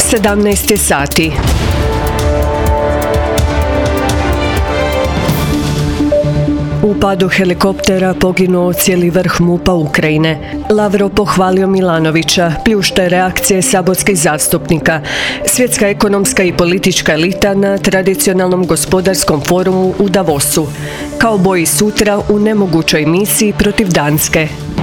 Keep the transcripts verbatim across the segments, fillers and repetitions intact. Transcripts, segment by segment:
sedamnaest je sati. U padu helikoptera poginuo cijeli vrh MUP-a Ukrajine. Lavrov pohvalio Milanovića, pljušte reakcije saborskih zastupnika. Svjetska ekonomska i politička elita na tradicionalnom gospodarskom forumu u Davosu. Kauboji sutra u nemogućoj misiji protiv Danske.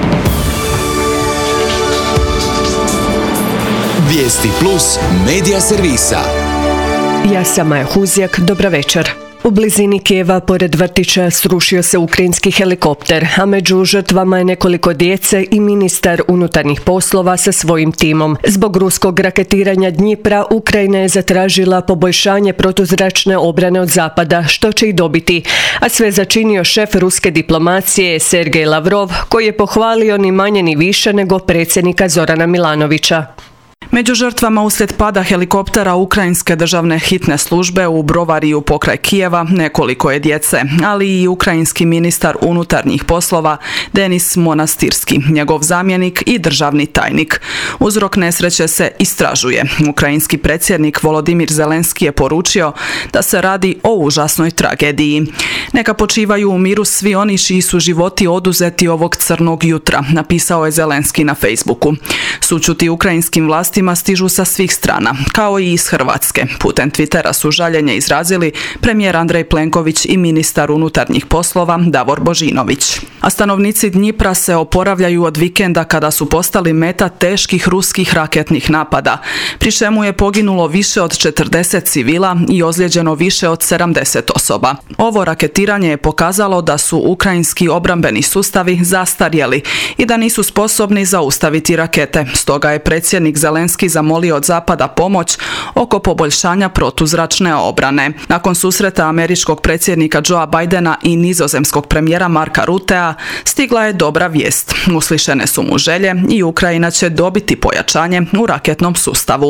Vijesti plus medija servisa. Ja sam Maja Huzjak, dobra večer. U blizini Kijeva, pored vrtića, srušio se ukrajinski helikopter, a među žrtvama je nekoliko djece i ministar unutarnjih poslova sa svojim timom. Zbog ruskog raketiranja Dnjipra, Ukrajina je zatražila poboljšanje protuzračne obrane od zapada, što će i dobiti. A sve začinio šef ruske diplomacije Sergej Lavrov, koji je pohvalio ni manje ni više nego predsjednika Zorana Milanovića. Među žrtvama uslijed pada helikoptera ukrajinske državne hitne službe u Brovariju pokraj Kijeva nekoliko je djece, ali i ukrajinski ministar unutarnjih poslova Denis Monastirski, njegov zamjenik i državni tajnik. Uzrok nesreće se istražuje. Ukrajinski predsjednik Volodimir Zelenski je poručio da se radi o užasnoj tragediji. Neka počivaju u miru svi oni čiji su životi oduzeti ovog crnog jutra, napisao je Zelenski na Facebooku. Sućuti ukrajinskim vlastima stižu sa svih strana, kao i iz Hrvatske. Putem Twittera su žaljenje izrazili premijer Andrej Plenković i ministar unutarnjih poslova Davor Božinović. A stanovnici Dnjipra se oporavljaju od vikenda kada su postali meta teških ruskih raketnih napada, pri čemu je poginulo više od četrdeset civila i ozlijeđeno više od sedamdeset osoba. Ovo raketiranje je pokazalo da su ukrajinski obrambeni sustavi zastarjeli i da nisu sposobni zaustaviti rakete. Stoga je predsjednik Zelenski zamolio od zapada pomoć oko poboljšanja protuzračne obrane. Nakon susreta američkog predsjednika Joea Bidena i nizozemskog premijera Marka Ruttea stigla je dobra vijest. Uslišene su mu želje i Ukrajina će dobiti pojačanje u raketnom sustavu.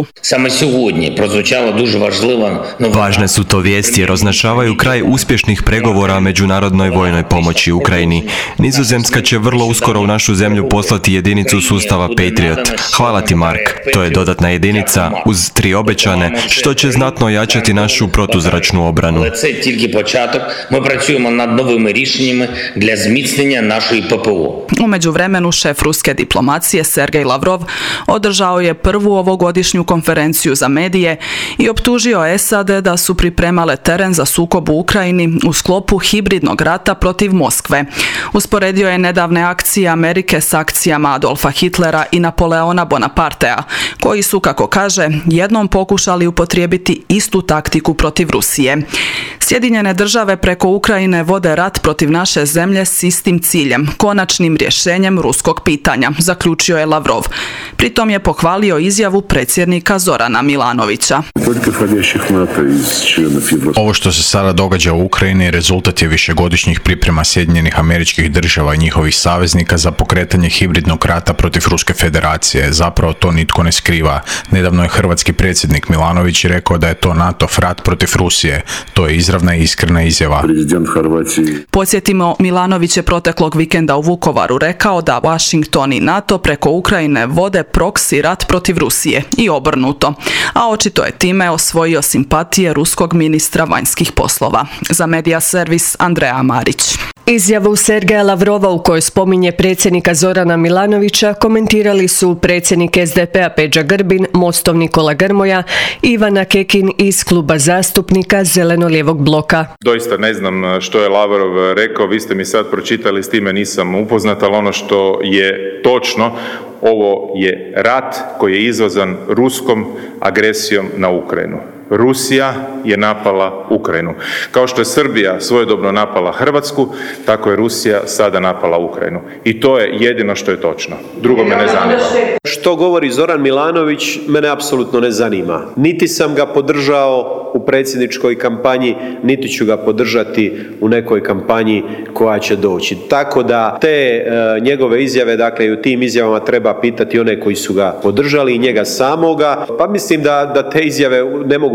Važne su to vijesti jer označavaju kraj uspješnih pregovora o međunarodnoj vojnoj pomoći Ukrajini. Nizozemska će vrlo uskoro u našu zemlju poslati jedinicu sustava Patriot. Hvala ti, Mark. To je dodatna jedinica uz tri obećane, što će znatno ojačati našu protuzračnu obranu. U međuvremenu šef ruske diplomacije Sergej Lavrov održao je prvu ovogodišnju konferenciju za medije i optužio S A D da su pripremale teren za sukob u Ukrajini u sklopu hibridnog rata protiv Moskve. Usporedio je nedavne akcije Amerike s akcijama Adolfa Hitlera i Napoleona Bonapartea, koji su, kako kaže, jednom pokušali upotrijebiti istu taktiku protiv Rusije. Sjedinjene države preko Ukrajine vode rat protiv naše zemlje s istim ciljem, konačnim rješenjem ruskog pitanja, zaključio je Lavrov. Pritom je pohvalio izjavu predsjednika Zorana Milanovića. Ovo što se sada događa u Ukrajini rezultat je višegodišnjih priprema Sjedinjenih Američkih Država i njihovih saveznika za pokretanje hibridnog rata protiv Ruske Federacije. Zapravo to nitko ne skriva. Nedavno je hrvatski predsjednik Milanović rekao da je to NATO rat protiv Rusije. To je izravna i iskrena izjava. Podsjetimo, Milanović je proteklog vikenda u Vukovaru rekao da Washington i NATO preko Ukrajine vode proksi rat protiv Rusije i obrnuto, a očito je time osvojio simpatije ruskog ministra vanjskih poslova. Za medija servis Andreja Marić. Izjavu Sergeja Lavrova u kojoj spominje predsjednika Zorana Milanovića komentirali su predsjednik S D P-a Peđa Grbin, Mostov Nikola Grmoja i Ivana Kekin iz kluba zastupnika Zeleno-lijevog bloka. Doista ne znam što je Lavrov rekao, vi ste mi sad pročitali, s time nisam upoznat, ali ono što je točno, ovo je rat koji je izazvan ruskom agresijom na Ukrajinu. Rusija je napala Ukrajinu. Kao što je Srbija svojedobno napala Hrvatsku, tako je Rusija sada napala Ukrajinu. I to je jedino što je točno. Drugo me ne zanima. Što govori Zoran Milanović, mene apsolutno ne zanima. Niti sam ga podržao u predsjedničkoj kampanji, niti ću ga podržati u nekoj kampanji koja će doći. Tako da te e, njegove izjave, dakle i u tim izjavama treba pitati one koji su ga podržali i njega samoga. Pa mislim da, da te izjave ne mogu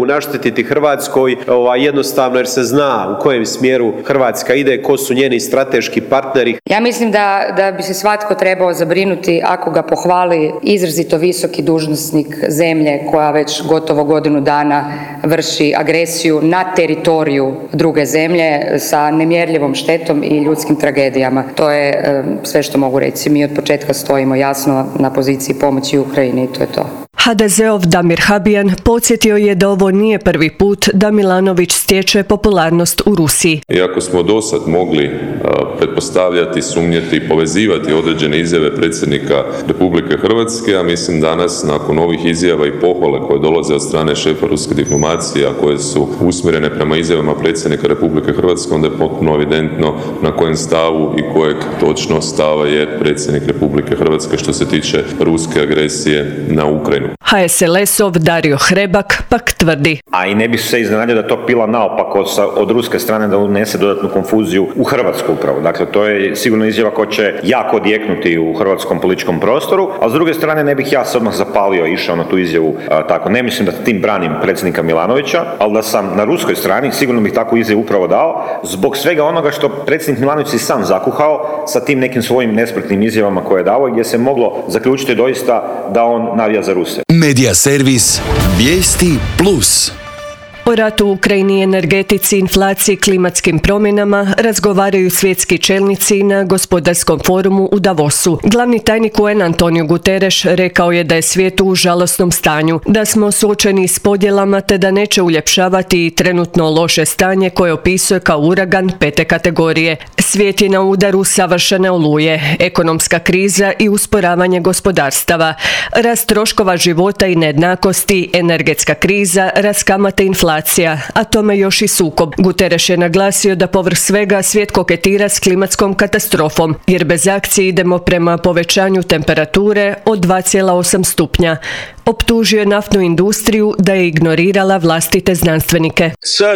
mogu naštetiti Hrvatskoj, ovaj, jednostavno jer se zna u kojem smjeru Hrvatska ide, ko su njeni strateški partneri. Ja mislim da, da bi se svatko trebao zabrinuti ako ga pohvali izrazito visoki dužnosnik zemlje koja već gotovo godinu dana vrši agresiju na teritoriju druge zemlje sa nemjerljivom štetom i ljudskim tragedijama. To je e, sve što mogu reći. Mi od početka stojimo jasno na poziciji pomoći Ukrajini i to je to. ha de ze-ov Damir Habijan podsjetio je da ovo nije prvi put da Milanović stječe popularnost u Rusiji. Iako smo dosad mogli uh, pretpostavljati, sumnjati i povezivati određene izjave predsjednika Republike Hrvatske, a mislim danas nakon ovih izjava i pohvale koje dolaze od strane šefa ruske diplomacije, a koje su usmjerene prema izjavama predsjednika Republike Hrvatske, onda je potpuno evidentno na kojem stavu i kojeg točno stava je predsjednik Republike Hrvatske što se tiče ruske agresije na Ukrajinu. ha es el es-ov Dario Hrebak pak tvrdi. A i ne bi se iznenadio da to pila naopako od ruske strane da unese dodatnu konfuziju u Hrvatsku upravo. Dakle, to je sigurno izjava koja će jako odjeknuti u hrvatskom političkom prostoru, a s druge strane ne bih ja se odmah zapalio i išao na tu izjavu a, tako. Ne mislim da tim branim predsjednika Milanovića, ali da sam na ruskoj strani sigurno bih takvu izjavu upravo dao zbog svega onoga što predsjednik Milanović si sam zakuhao sa tim nekim svojim nespretnim izjavama koje je dao i gdje se moglo zaključiti doista da on navija za Ruse. Medija servis Vijesti plus. O ratu u Ukrajini, energetici, inflaciji, klimatskim promjenama razgovaraju svjetski čelnici na gospodarskom forumu u Davosu. Glavni tajnik u en Antonio Guterres rekao je da je svijet u žalosnom stanju, da smo suočeni s podjelama te da neće uljepšavati trenutno loše stanje koje opisuje kao uragan pete kategorije. Svijet je na udaru savršene oluje, ekonomska kriza i usporavanje gospodarstava, rast troškova života i nejednakosti, energetska kriza, rast kamate i inflacija, a tome još i sukob. Guterres je naglasio da povrh svega svijet koketira s klimatskom katastrofom, jer bez akcije idemo prema povećanju temperature od dva zarez osam stupnja. Optužio je naftnu industriju da je ignorirala vlastite znanstvenike.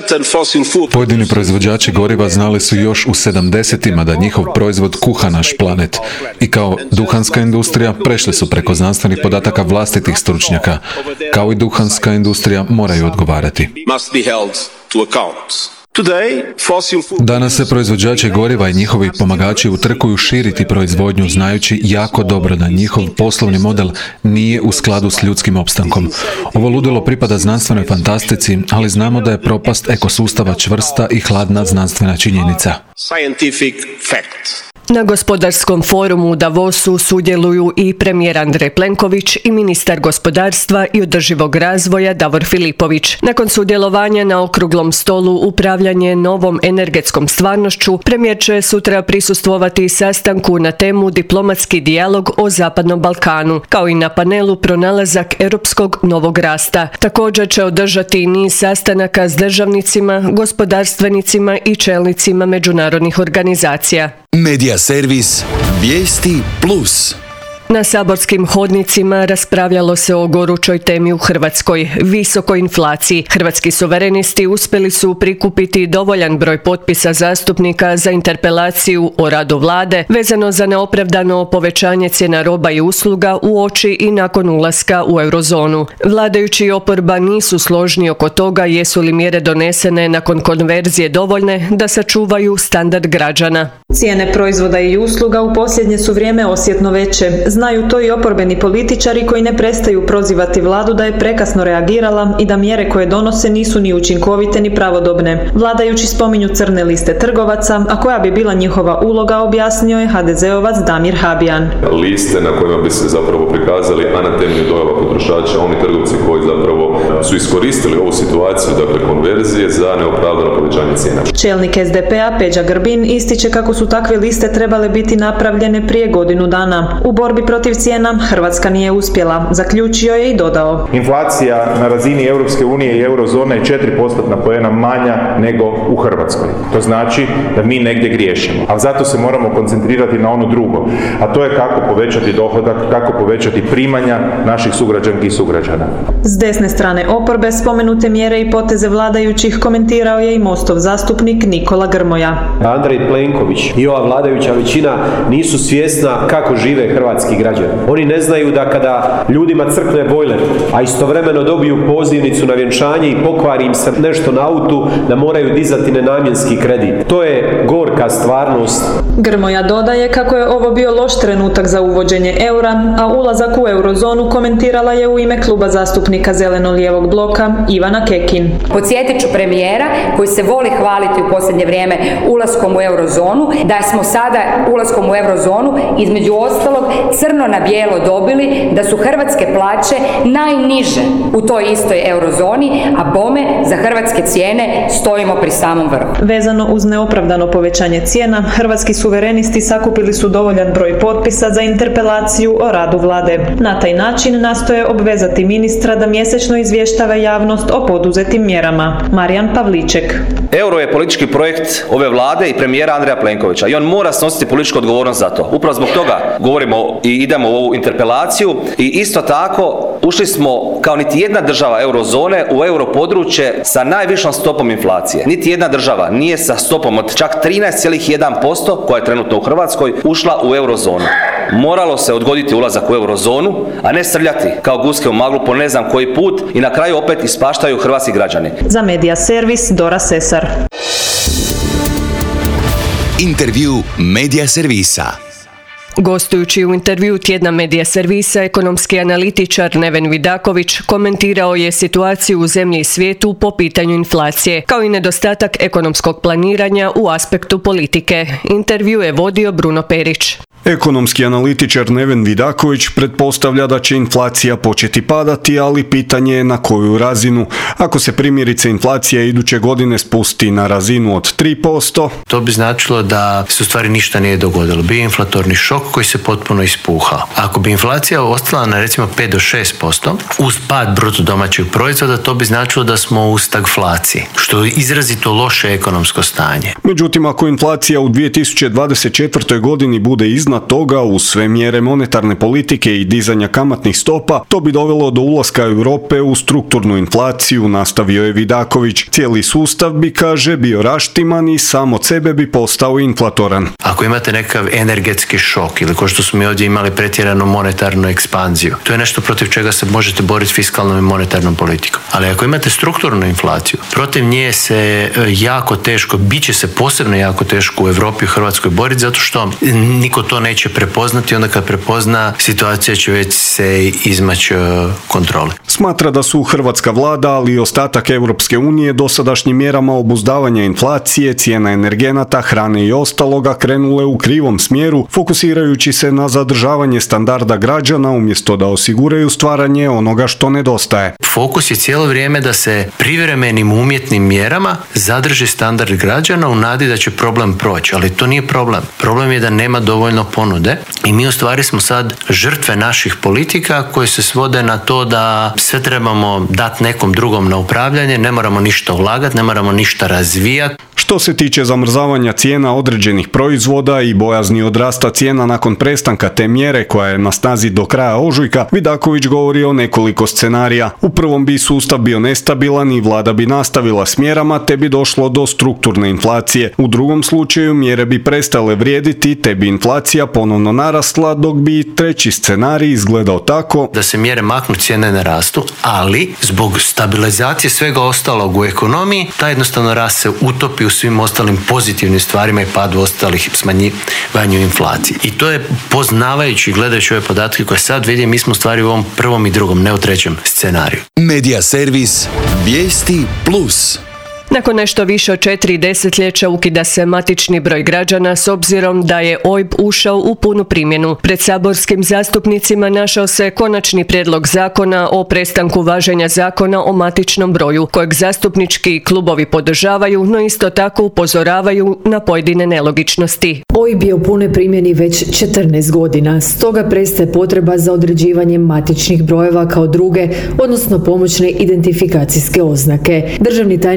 Pojedini proizvođači goriva znali su još u sedamdesetima da njihov proizvod kuha naš planet. I kao duhanska industrija prešli su preko znanstvenih podataka vlastitih stručnjaka. Kao i duhanska industrija moraju odgovarati. Danas se proizvođači goriva i njihovi pomagači utrkuju širiti proizvodnju znajući jako dobro da njihov poslovni model nije u skladu s ljudskim opstankom. Ovo ludilo pripada znanstvenoj fantastici, ali znamo da je propast ekosustava čvrsta i hladna znanstvena činjenica. Na gospodarskom forumu u Davosu sudjeluju i premijer Andrej Plenković i ministar gospodarstva i održivog razvoja Davor Filipović. Nakon sudjelovanja na okruglom stolu upravljanje novom energetskom stvarnošću, premijer će sutra prisustvovati sastanku na temu diplomatski dijalog o Zapadnom Balkanu, kao i na panelu pronalazak europskog novog rasta. Također će održati niz sastanaka s državnicima, gospodarstvenicima i čelnicima međunarodnih organizacija. Medija servis Vijesti plus. Na saborskim hodnicima raspravljalo se o gorućoj temi u Hrvatskoj, visokoj inflaciji. Hrvatski suverenisti uspjeli su prikupiti dovoljan broj potpisa zastupnika za interpelaciju o radu vlade vezano za neopravdano povećanje cijena roba i usluga uoči i nakon ulaska u eurozonu. Vladajući i oporba nisu složni oko toga jesu li mjere donesene nakon konverzije dovoljne da sačuvaju standard građana. Cijene proizvoda i usluga u posljednje su vrijeme osjetno veće. Znaju to i oporbeni političari koji ne prestaju prozivati vladu da je prekasno reagirala i da mjere koje donose nisu ni učinkovite ni pravodobne. Vladajući spominju crne liste trgovaca, a koja bi bila njihova uloga, objasnio je ha de ze-ovac Damir Habijan. Liste na kojima bi se zapravo prikazali, a na temelju dojava potrošača, oni trgovci koji zapravo su iskoristili ovu situaciju, dakle konverzije, za neopravdano povećanje cijena. Čelnik es de pe-a Peđa Grbin ističe kako su takve liste trebale biti napravljene prije godinu dana. U borbi protiv cijena Hrvatska nije uspjela, zaključio je i dodao. Inflacija na razini Europske unije i eurozone je četiri postotna poena manja nego u Hrvatskoj. To znači da mi negdje griješimo. Ali zato se moramo koncentrirati na ono drugo, a to je kako povećati dohodak, kako povećati primanja naših sugrađanki i sugrađana. S desne strane oporbe spomenute mjere i poteze vladajućih komentirao je i Mostov zastupnik Nikola Grmoja. Andrej Plenković i ova vladajuća većina nisu svjesna kako žive hrvatski hrvatski građani. Oni ne znaju da kada ljudima crkne bojler, a istovremeno dobiju pozivnicu na vjenčanje i pokvari im se nešto na autu, da moraju dizati nenamjenski kredit. To je gorka stvarnost. Grmoja dodaje kako je ovo bio loš trenutak za uvođenje eura, a ulazak u eurozonu komentirala je u ime kluba zastupnika Zeleno-lijevog bloka Ivana Kekin. Podsjetit ću premijera koji se voli hvaliti u posljednje vrijeme ulaskom u eurozonu, da smo sada ulaskom u eurozonu između ostalog crno na bijelo dobili da su hrvatske plaće najniže u toj istoj eurozoni, a bome za hrvatske cijene stojimo pri samom vrhu. Vezano uz neopravdano povećanje cijena, hrvatski suverenisti sakupili su dovoljan broj potpisa za interpelaciju o radu vlade. Na taj način nastoje obvezati ministra da mjesečno izvještava javnost o poduzetim mjerama. Marijan Pavliček. Euro je politički projekt ove vlade i premijera Andreja Plenkovića i on mora snositi političku odgovornost za to. Upravo zbog toga govorimo i idemo u ovu interpelaciju i isto tako ušli smo kao niti jedna država eurozone u europodručje sa najvišom stopom inflacije. Niti jedna država nije sa stopom od čak trinaest zarez jedan posto koja je trenutno u Hrvatskoj ušla u eurozonu. Moralo se odgoditi ulazak u eurozonu, a ne srljati kao guske u maglu po ne znam koji put i na kraju opet ispaštaju hrvatski građani. Za Medija servis Dora Sesar. Intervju Medija servisa. Gostujući u intervju tjedna Medija servisa, ekonomski analitičar Neven Vidaković komentirao je situaciju u zemlji i svijetu po pitanju inflacije, kao i nedostatak ekonomskog planiranja u aspektu politike. Intervju je vodio Bruno Perić. Ekonomski analitičar Neven Vidaković pretpostavlja da će inflacija početi padati, ali pitanje je na koju razinu. Ako se primjerice inflacija iduće godine spusti na razinu od tri posto, to bi značilo da se u stvari ništa nije dogodilo. Bio je inflatorni šok koji se potpuno ispuhao. Ako bi inflacija ostala na recimo pet do šest posto, uz pad bruto domaćeg proizvoda, to bi značilo da smo u stagflaciji, što je izrazito loše ekonomsko stanje. Međutim, ako inflacija u dvije tisuće dvadeset četvrtoj godini bude iznad toga uz sve mjere monetarne politike i dizanja kamatnih stopa, to bi dovelo do ulaska Europe u strukturnu inflaciju, nastavio je Vidaković. Cijeli sustav bi, kaže, bio raštiman i sam od sebe bi postao inflatoran. Ako imate nekav energetski šok ili kao što smo mi ovdje imali pretjeranu monetarnu ekspanziju, to je nešto protiv čega se možete boriti fiskalnom i monetarnom politikom. Ali ako imate strukturnu inflaciju, protiv nje se jako teško, bit će se posebno jako teško u Europi i u Hrvatskoj boriti, zato što niko to neće prepoznati, onda kad prepozna, situacija će već se izmaći kontrole. Smatra da su hrvatska vlada, ali i ostatak Europske unije dosadašnjim mjerama obuzdavanja inflacije, cijena energenata, hrane i ostaloga krenule u krivom smjeru, fokusirajući se na zadržavanje standarda građana umjesto da osiguraju stvaranje onoga što nedostaje. Fokus je cijelo vrijeme da se privremenim umjetnim mjerama zadrži standard građana u nadi da će problem proći, ali to nije problem. Problem je da nema dovoljno ponude i mi u stvari smo sad žrtve naših politika koje se svode na to da sve trebamo dati nekom drugom na upravljanje, ne moramo ništa ulagati, ne moramo ništa razvijati. Što se tiče zamrzavanja cijena određenih proizvoda i bojazni od rasta cijena nakon prestanka te mjere koja je na snazi do kraja ožujka, Vidaković govori o nekoliko scenarija. U prvom bi sustav bio nestabilan i vlada bi nastavila s mjerama te bi došlo do strukturne inflacije. U drugom slučaju mjere bi prestale vrijediti te bi inflacija ponovno narasla, dok bi treći scenarij izgledao tako da se mjere maknu, cijene ne rastu, ali zbog stabilizacije svega ostalog u ekonomiji, ta jednostavno rast se utopi u svim ostalim pozitivnim stvarima i padu ostalih smanjivanju inflacije. I to je poznavajući i gledajući ove podatke koje sad vidim, mi smo u stvari u ovom prvom i drugom, ne u trećem scenariju. Medija servis Vijesti plus. Nakon nešto više od četiri desetljeća ukida se matični broj građana s obzirom da je O I B ušao u punu primjenu. Pred saborskim zastupnicima našao se konačni prijedlog zakona o prestanku važenja zakona o matičnom broju, kojeg zastupnički klubovi podržavaju, no isto tako upozoravaju na pojedine nelogičnosti. O I B je u punoj primjeni već četrnaest godina, stoga prestaje potreba za određivanjem matičnih brojeva kao druge, odnosno pomoćne identifikacijske oznake. Državni tajnik ministarstva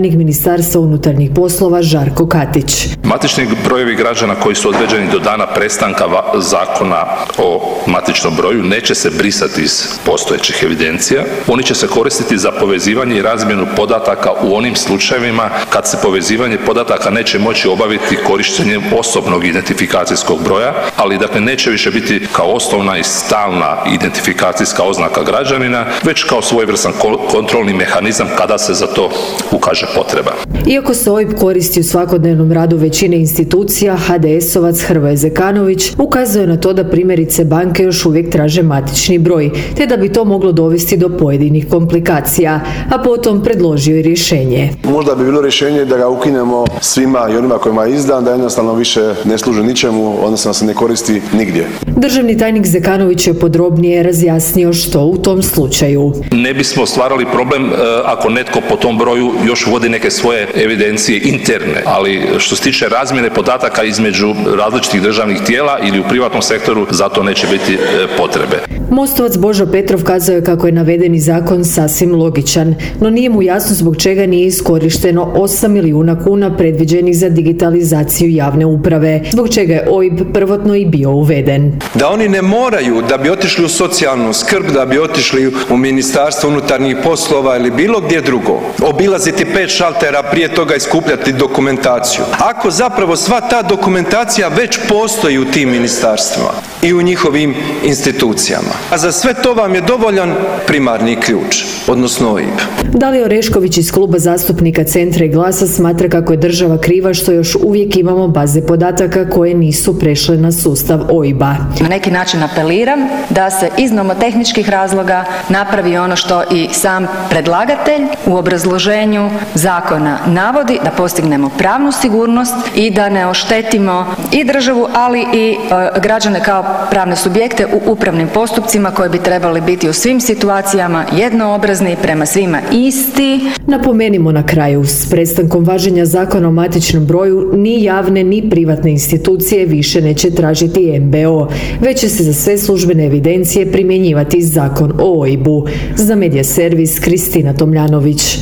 Ministarstva unutarnjih poslova Žarko Katić. Matični brojevi građana koji su određeni do dana prestanka zakona o matičnom broju neće se brisati iz postojećih evidencija. Oni će se koristiti za povezivanje i razmjenu podataka u onim slučajevima kad se povezivanje podataka neće moći obaviti korištenjem osobnog identifikacijskog broja, ali dakle neće više biti kao osnovna i stalna identifikacijska oznaka građanina, već kao svojevrstan kontrolni mehanizam kada se za to ukaže potreba. Iako se O I B koristi u svakodnevnom radu većine institucija, ha de esovac Hrvoje Zekanović ukazuje na to da primjerice banke još uvijek traže matični broj, te da bi to moglo dovesti do pojedinih komplikacija, a potom predložio i rješenje. Možda bi bilo rješenje da ga ukinemo svima i onima kojima je izdan, da jednostavno više ne služi ničemu, odnosno se ne koristi nigdje. Državni tajnik Zekanović je podrobnije razjasnio što u tom slučaju. Ne bismo stvarali problem e, ako netko po tom broju još vodi neke svoje evidencije interne, ali što se tiče razmjene podataka između različitih državnih tijela ili u privatnom sektoru, za to neće biti e, potrebe. Mostovac Božo Petrov kazao je kako je navedeni zakon sasvim logičan, no nije mu jasno zbog čega nije iskorišteno osam milijuna kuna predviđenih za digitalizaciju javne uprave, zbog čega je O I B prvotno i bio uveden. Da oni ne moraju, da bi otišli u socijalnu skrb, da bi otišli u Ministarstvo unutarnjih poslova ili bilo gdje drugo, obilaziti pet šaltera, prije toga iskupljati dokumentaciju. Ako zapravo sva ta dokumentacija već postoji u tim ministarstvima i u njihovim institucijama, a za sve to vam je dovoljan primarni ključ, odnosno O I B. Dalija Orešković iz kluba zastupnika Centra i Glasa smatra kako je država kriva što još uvijek imamo baze podataka koje nisu prešle na sustav O I B-a. Na neki način apeliram da se iz nomotehničkih razloga napravi ono što i sam predlagatelj u obrazloženju zakona navodi, da postignemo pravnu sigurnost i da ne oštetimo i državu, ali i e, građane kao pravne subjekte u upravnim postupcima koji bi trebali biti u svim situacijama jednoobrazni, prema svima isti. Napomenimo na kraju, s prestankom važenja zakona o matičnom broju ni javne ni privatne institucije više neće tražiti em be o, već će se za sve službene evidencije primjenjivati zakon o O I B-u. Za Medija servis Kristina Tomljanović.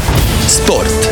Sport.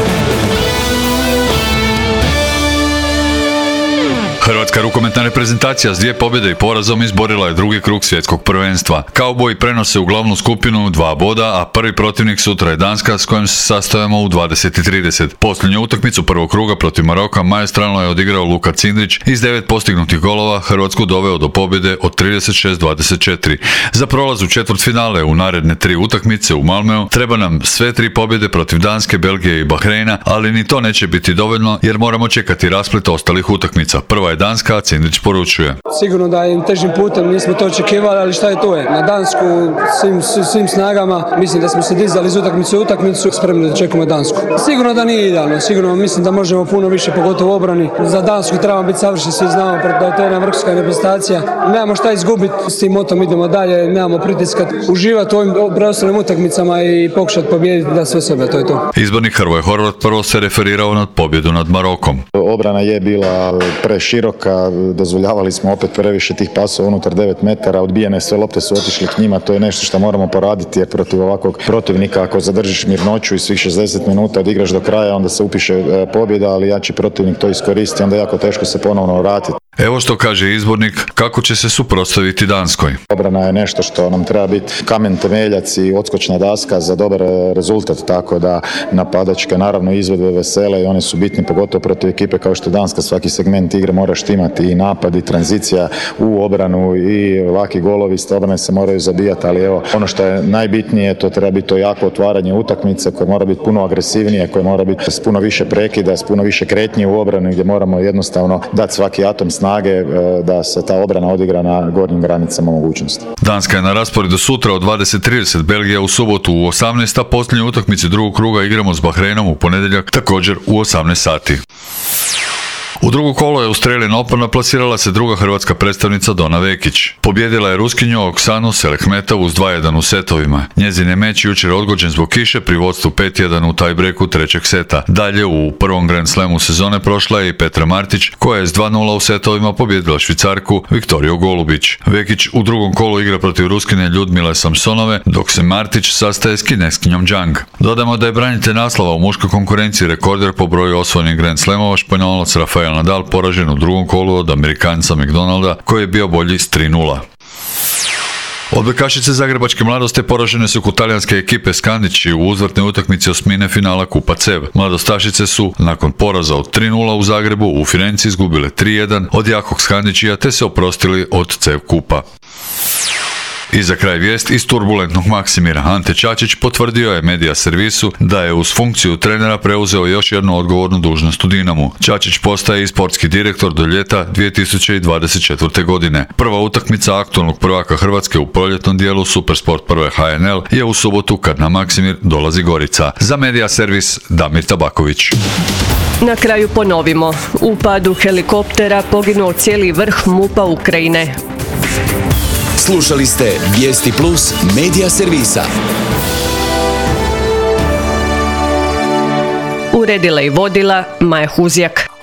Hrvatska rukometna reprezentacija s dvije pobjede i porazom izborila je drugi krug svjetskog prvenstva. Kauboji prenose u glavnu skupinu dva boda, a prvi protivnik sutra je Danska s kojom se sastajemo u dvadeset i trideset. Posljednju utakmicu prvog kruga protiv Maroka maestralno je odigrao Luka Cindrić i s devet postignutih golova Hrvatsku doveo do pobjede od trideset šest dvadeset četiri. Za prolaz u četvrtfinale u naredne tri utakmice u Malmeu treba nam sve tri pobjede protiv Danske, Belgije i Bahreina, ali ni to neće biti dovoljno jer moramo čekati rasplet ostalih utakmica. Prva je Danska, a Cindrić poručuje. Sigurno da je težim putem, nismo to očekivali, ali šta je to je. Na Dansku svim, svim snagama, mislim da smo se dizali iz utakmice u utakmicu, spremni da čekamo Dansku. Sigurno da nije idealno, sigurno mislim da možemo puno više, pogotovo u obrani. Za Dansku trebamo biti savršeni, svi znamo da je to jedna vrhunska reprezentacija. Nemamo šta izgubiti, s tim motom idemo dalje, nemamo pritiska, uživati u ovim preostalim utakmicama i pokušati pobijediti da sve sebe, to je to. Izbornik Hrvoje Horvat prvo se referirao na pobjedu nad Marokom. Obrana je bila preširoka, dozvoljavali smo opet previše tih pasova unutar devet metara, odbijene sve lopte su otišli k njima, to je nešto što moramo poraditi jer protiv ovakvog protivnika ako zadržiš mirnoću i svih šezdeset minuta odigraš do kraja onda se upiše pobjeda, ali jači protivnik to iskoristi, onda jako teško se ponovno vratiti. Evo što kaže izbornik, kako će se suprotstaviti Danskoj. Obrana je nešto što nam treba biti kamen temeljac i odskočna daska za dobar rezultat, tako da napadačke naravno izvedbe vesele i one su bitni pogotovo protiv ekipe kao što je Danska, svaki segment igre mora štimati i napad i tranzicija u obranu i laki golovi iz obrane se moraju zabijati, ali evo ono što je najbitnije to treba biti to jako otvaranje utakmice koje mora biti puno agresivnije, koje mora biti s puno više prekida, s puno više kretnje u obrani gdje moramo jednostavno dati svaki atom snage da se ta obrana odigra na gornjim granicama mogućnosti. Danska je na rasporedu sutra u dvadeset trideset, Belgija u subotu u osamnaest, a posljednju utakmicu drugog kruga igramo s Bahreinom u ponedjeljak također u osamnaest sati. U drugo kolo je Australian Opena plasirala se druga hrvatska predstavnica Dona Vekić. Pobjedila je Ruskinju Oksanu Selehmetovu s dva jedan u setovima. Njezin je meč jučer odgođen zbog kiše pri vodstvu pet jedan u tiebreaku trećeg seta. Dalje u prvom Grand Slamu sezone prošla je i Petra Martić, koja je s dva nula u setovima pobjedila Švicarku Viktoriju Golubić. Vekić u drugom kolu igra protiv Ruskine Ljudmile Samsonove, dok se Martić sastaje s Kineskinjom Zhang. Dodamo da je branitelj naslova u muškoj konkurenciji rekorder po broju osvojenih Grand Slamova Španjolac Rafael Nadal poražen u drugom kolu od Amerikanca McDonalda, koji je bio bolji s tri nula. Odbojkašice zagrebačke mladosti poražene su kod talijanske ekipe Skandići u uzvratnoj utakmici osmine finala Kupa Cev. Mladostašice su, nakon poraza od tri nula u Zagrebu, u Firenci izgubile tri jedan od jakog Skandićija te se oprostili od Cev Kupa. I za kraj vijest iz turbulentnog Maksimira. Ante Čačić potvrdio je Medija servisu da je uz funkciju trenera preuzeo još jednu odgovornu dužnost u Dinamu. Čačić postaje i sportski direktor do ljeta dvije tisuće dvadeset četvrte. godine. Prva utakmica aktualnog prvaka Hrvatske u proljetnom dijelu Supersport prve H N L je u subotu kad na Maksimir dolazi Gorica. Za Medija servis Damir Tabaković. Na kraju ponovimo. U padu helikoptera poginuo cijeli vrh MUP-a Ukrajine. Slušali ste Vijesti Plus Medija servisa. Uredila i vodila Maja Huzjak.